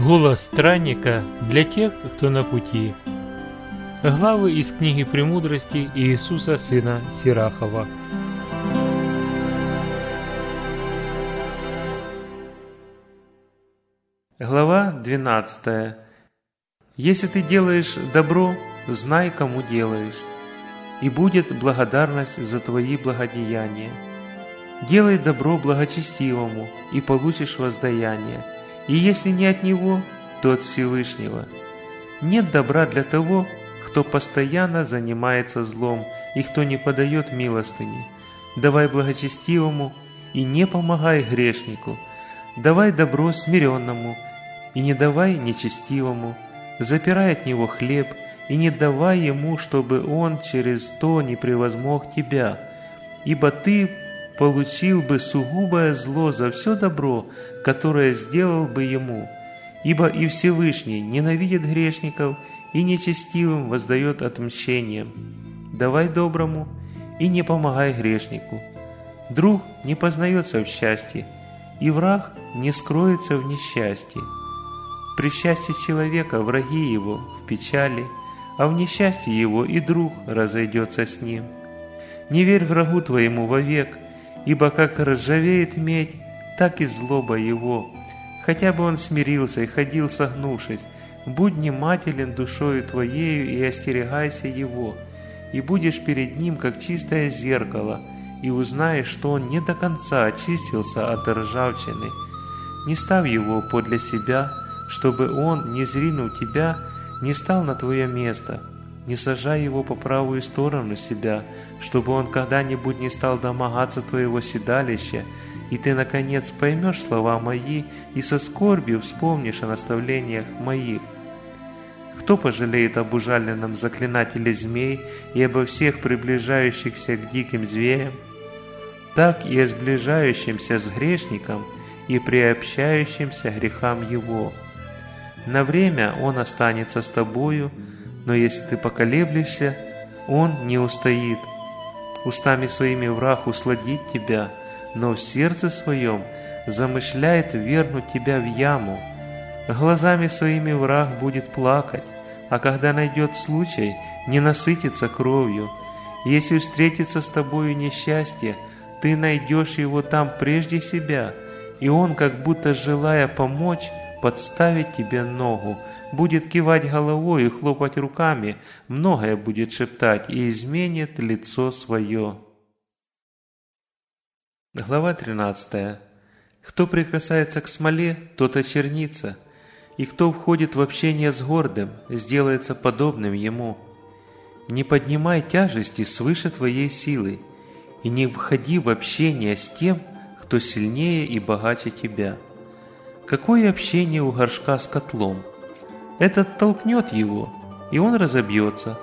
Голос странника для тех, кто на пути. Главы из книги «Премудрости» Иисуса сына Сирахова. Глава 12. Если ты делаешь добро, знай, кому делаешь, и будет благодарность за твои благодеяния. Делай добро благочестивому, и получишь воздаяние, и если не от Него, то от Всевышнего. Нет добра для того, кто постоянно занимается злом и кто не подает милостыни. Давай благочестивому и не помогай грешнику. Давай добро смиренному и не давай нечестивому. Запирай от него хлеб и не давай ему, чтобы он через то не превозмог тебя. Ибо ты получил бы сугубое зло за все добро, которое сделал бы ему. Ибо и Всевышний ненавидит грешников и нечестивым воздает отмщением. Давай доброму и не помогай грешнику. Друг не познается в счастье, и враг не скроется в несчастье. При счастье человека враги его в печали, а в несчастье его и друг разойдется с ним. Не верь врагу твоему вовек, ибо как ржавеет медь, так и злоба его. Хотя бы он смирился и ходил согнувшись, будь внимателен душою твоею и остерегайся его, и будешь перед ним, как чистое зеркало, и узнаешь, что он не до конца очистился от ржавчины. Не ставь его подле себя, чтобы он, не зринув тебя, не стал на твое место. Не сажай его по правую сторону себя, чтобы он когда-нибудь не стал домогаться твоего седалища, и ты, наконец, поймешь слова мои и со скорбью вспомнишь о наставлениях моих. Кто пожалеет об ужаленном заклинателе змей и обо всех приближающихся к диким зверям? Так и о сближающемся с грешником и приобщающимся грехам его. На время он останется с тобою, но если ты поколеблешься, он не устоит. Устами своими враг усладит тебя, но в сердце своем замышляет вернуть тебя в яму. Глазами своими враг будет плакать, а когда найдет случай, не насытится кровью. Если встретится с тобою несчастье, ты найдешь его там прежде себя, и он, как будто желая помочь, подставит тебе ногу, будет кивать головой и хлопать руками, многое будет шептать и изменит лицо свое. Глава 13. Кто прикасается к смоле, тот очернится, и кто входит в общение с гордым, сделается подобным ему. Не поднимай тяжести свыше твоей силы, и не входи в общение с тем, кто сильнее и богаче тебя. Какое общение у горшка с котлом? Этот толкнет его, и он разобьется.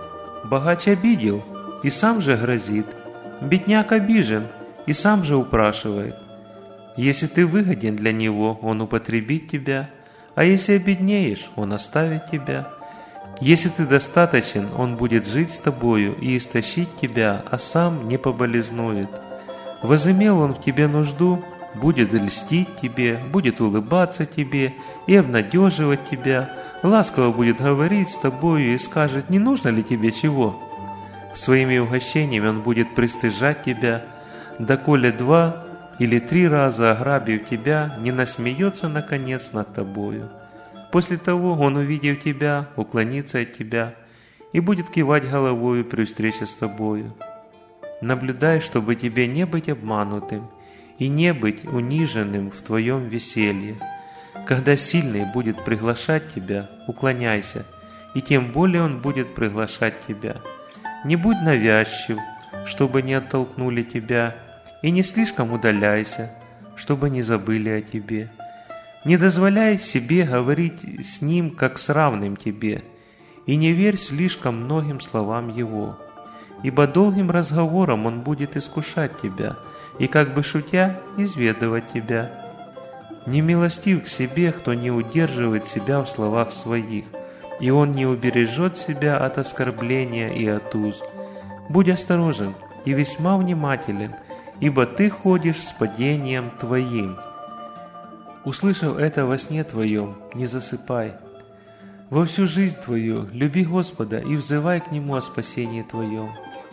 Богач обидел, и сам же грозит. Бедняк обижен, и сам же упрашивает. Если ты выгоден для него, он употребит тебя, а если обеднеешь, он оставит тебя. Если ты достаточен, он будет жить с тобою и истощить тебя, а сам не поболезнует. Возымел он в тебе нужду, будет льстить тебе, будет улыбаться тебе и обнадеживать тебя, ласково будет говорить с тобою и скажет, не нужно ли тебе чего. Своими угощениями он будет пристыжать тебя, доколе 2 или 3 раза ограбив тебя, не насмеется наконец над тобою. После того он, увидев тебя, уклонится от тебя и будет кивать головою при встрече с тобою. Наблюдай, чтобы тебе не быть обманутым и не быть униженным в твоем веселье. Когда сильный будет приглашать тебя, уклоняйся, и тем более он будет приглашать тебя. Не будь навязчив, чтобы не оттолкнули тебя, и не слишком удаляйся, чтобы не забыли о тебе. Не дозволяй себе говорить с ним, как с равным тебе, и не верь слишком многим словам его, ибо долгим разговором он будет искушать тебя, и как бы шутя изведывать тебя. Не милостив к себе, кто не удерживает себя в словах своих, и он не убережет себя от оскорбления и от уз. Будь осторожен и весьма внимателен, ибо ты ходишь с падением твоим. Услышав это во сне твоем, не засыпай. Во всю жизнь твою люби Господа и взывай к Нему о спасении твоем.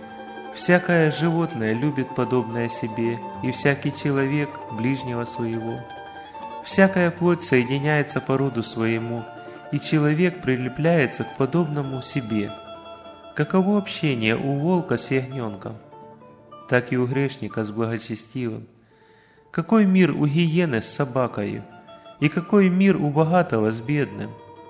Всякое животное любит подобное себе, и всякий человек ближнего своего. Всякая плоть соединяется по роду своему, и человек прилепляется к подобному себе. Каково общение у волка с ягненком, так и у грешника с благочестивым. Какой мир у гиены с собакою, и какой мир у богатого с бедным.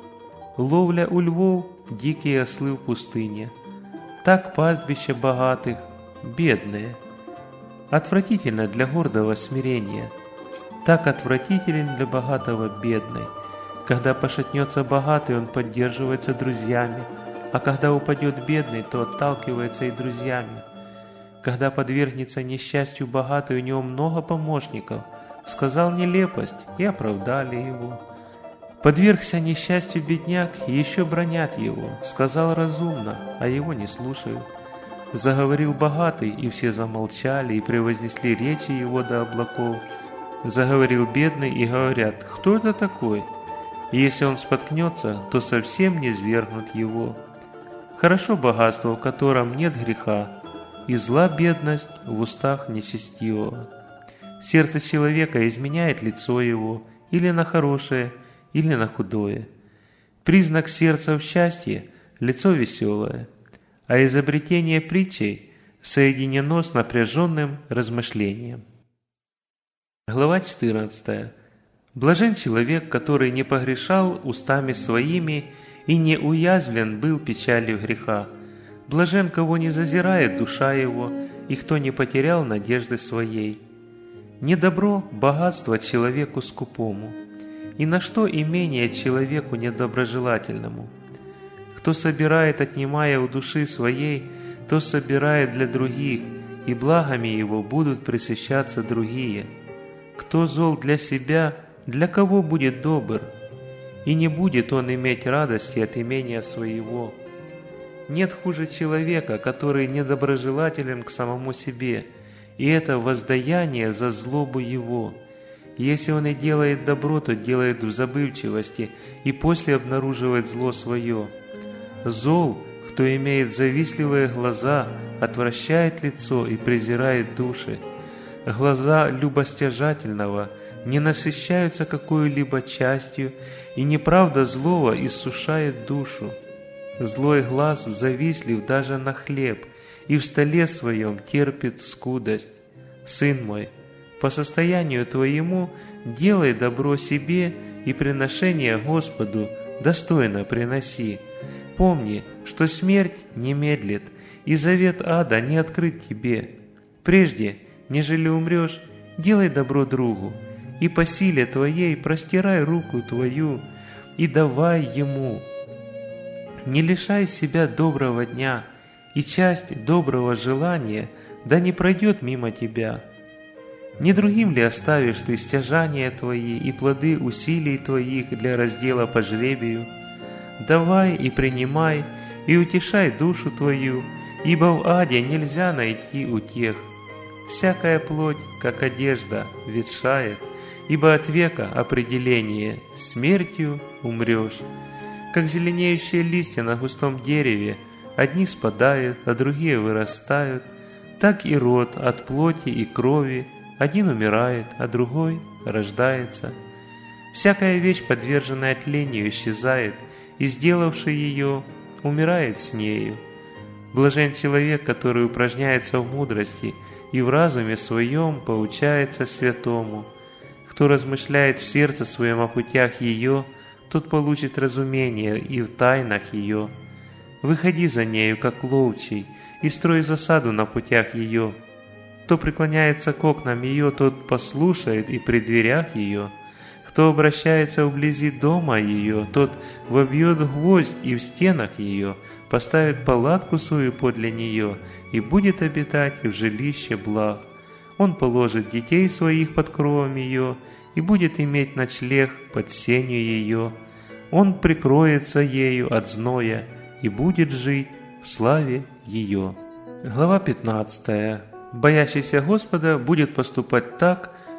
Ловля у львов, дикие ослы в пустыне, так пастбище богатых, бедные. Отвратительно для гордого смирение, так отвратителен для богатого бедный. Когда пошатнется богатый, он поддерживается друзьями, а когда упадет бедный, то отталкивается и друзьями. Когда подвергнется несчастью богатый, у него много помощников, сказал нелепость, и оправдали его. Подвергся несчастью бедняк, и еще бранят его, сказал разумно, а его не слушают. Заговорил богатый, и все замолчали, и превознесли речи его до облаков. Заговорил бедный, и говорят: кто это такой? И если он споткнется, то совсем не свергнут его. Хорошо богатство, в котором нет греха, и зла бедность в устах нечестивого. Сердце человека изменяет лицо его или на хорошее, или на худое. Признак сердца в счастье – лицо веселое, а изобретение притчей соединено с напряженным размышлением. Глава 14. Блажен человек, который не погрешал устами своими и не уязвлен был печалью греха. Блажен, кого не зазирает душа его, и кто не потерял надежды своей. Не добро богатство человеку скупому, и на что имение человеку недоброжелательному. Кто собирает, отнимая у души своей, то собирает для других, и благами его будут пресыщаться другие. Кто зол для себя, для кого будет добр? И не будет он иметь радости от имения своего. Нет хуже человека, который недоброжелателен к самому себе, и это воздаяние за злобу его. Если он и делает добро, то делает в забывчивости, и после обнаруживает зло свое. Зол, кто имеет завистливые глаза, отвращает лицо и презирает души. Глаза любостяжательного не насыщаются какой-либо частью, и неправда злого иссушает душу. Злой глаз завистлив даже на хлеб, и в столе своем терпит скудость. Сын мой, по состоянию твоему делай добро себе, и приношение Господу достойно приноси. Помни, что смерть не медлит, и завет ада не открыт тебе. Прежде, нежели умрешь, делай добро другу, и по силе твоей простирай руку твою, и давай ему. Не лишай себя доброго дня, и часть доброго желания да не пройдет мимо тебя. Не другим ли оставишь ты стяжания твои и плоды усилий твоих для раздела по жребию? Давай и принимай, и утешай душу твою, ибо в аде нельзя найти утех. Всякая плоть, как одежда, ветшает, ибо от века определение – смертью умрешь. Как зеленеющие листья на густом дереве, одни спадают, а другие вырастают, так и род от плоти и крови, один умирает, а другой рождается. Всякая вещь, подверженная тлению, исчезает, и сделавший ее умирает с нею. Блажен человек, который упражняется в мудрости и в разуме своем поучается святому. Кто размышляет в сердце своем о путях ее, тот получит разумение и в тайнах ее. Выходи за нею, как ловчий, и строй засаду на путях ее. Кто преклоняется к окнам ее, тот послушает и при дверях ее. Кто обращается вблизи дома ее, тот вобьет гвоздь и в стенах ее, поставит палатку свою подле нее и будет обитать в жилище благ. Он положит детей своих под кровом ее и будет иметь ночлег под сенью ее. Он прикроется ею от зноя и будет жить в славе ее. Глава 15. Боящийся Господа будет поступать так,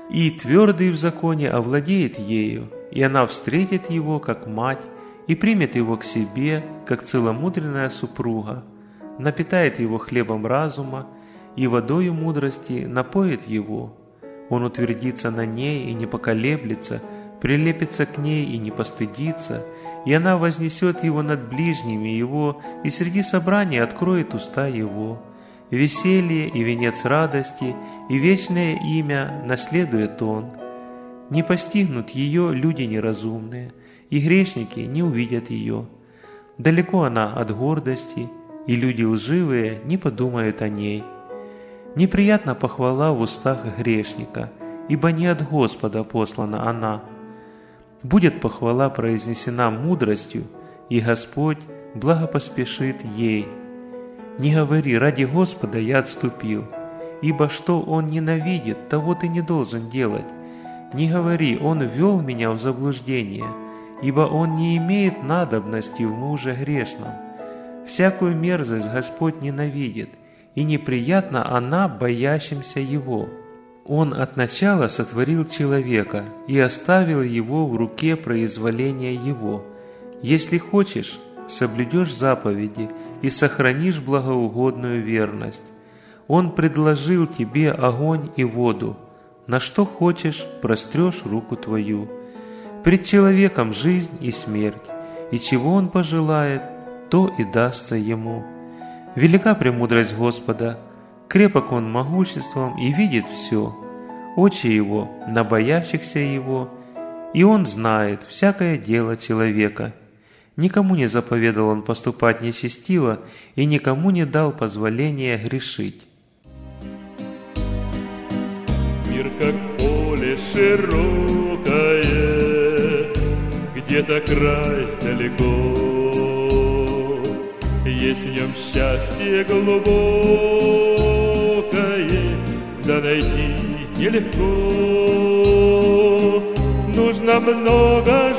и твердый в законе овладеет ею, и она встретит его, как мать, и примет его к себе, как целомудренная супруга, напитает его хлебом разума, и водою мудрости напоит его. Он утвердится на ней и не поколеблется, прилепится к ней и не постыдится, и она вознесет его над ближними его, и среди собрания откроет уста его. Веселье и венец радости, и вечное имя наследует он. Не постигнут ее люди неразумные, и грешники не увидят ее. Далеко она от гордости, и люди лживые не подумают о ней. Неприятна похвала в устах грешника, ибо не от Господа послана она. Будет похвала произнесена мудростью, и Господь благопоспешит ей. Не говори: ради Господа я отступил, ибо что Он ненавидит, того ты не должен делать. Не говори: Он ввел меня в заблуждение, ибо Он не имеет надобности в муже грешном. Всякую мерзость Господь ненавидит, и неприятна она боящимся Его. Он от начала сотворил человека и оставил его в руке произволения его. Если хочешь, соблюдешь заповеди и сохранишь благоугодную верность. Он предложил тебе огонь и воду. На что хочешь, прострешь руку твою. Пред человеком жизнь и смерть, и чего он пожелает, то и дастся ему. Велика премудрость Господа, крепок Он могуществом и видит все. Очи Его на боящихся Его, и Он знает всякое дело человека. Никому не заповедал Он поступать нечестиво, и никому не дал позволения грешить. Мир как поле широкое, где-то край далеко, есть в нем счастье глубокое, да найти нелегко. Нужно много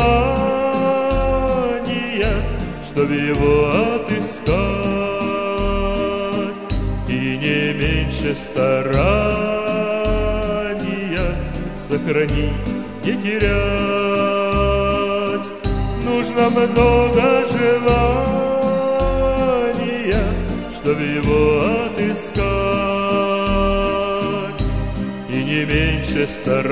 желания, чтобы его отыскать, и не меньше старания сохранить, не терять. Нужно много желания, чтобы его отыскать, и не меньше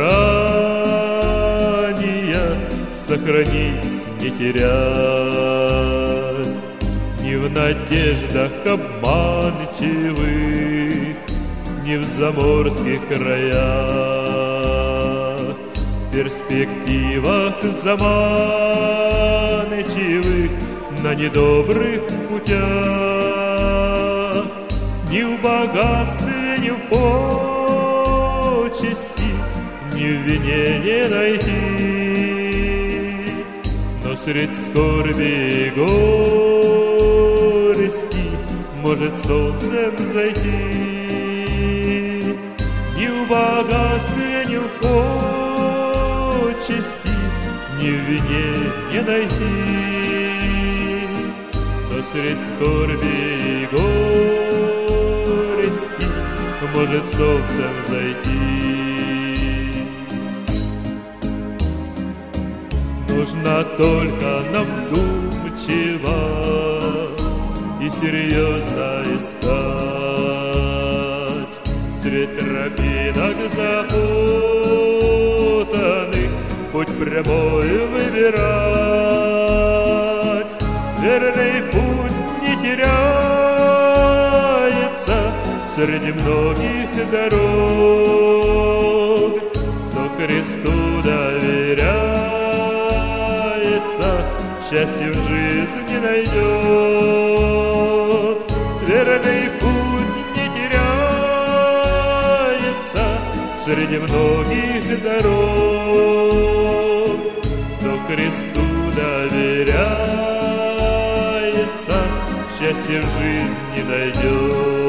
старания сохранить, не терять. Ни в надеждах обманчивых, ни в заморских краях, в перспективах заманчивых, на недобрых путях, ни в богатстве, ни в почести, ни в вине не найти. Но средь скорби и горести может солнцем зайти. Ни в богатстве, ни в почести, ни в вине не найти. Но средь скорби и горести может солнцем зайти. Нужно только нам вдумчиво и серьезно искать средь тропинок запутанных путь прямой выбирать. Верный путь не теряется среди многих дорог, но Христу доверяется, счастье в жизни найдет. Верный путь не теряется среди многих дорог, но Христу доверяется, счастье в жизни найдет.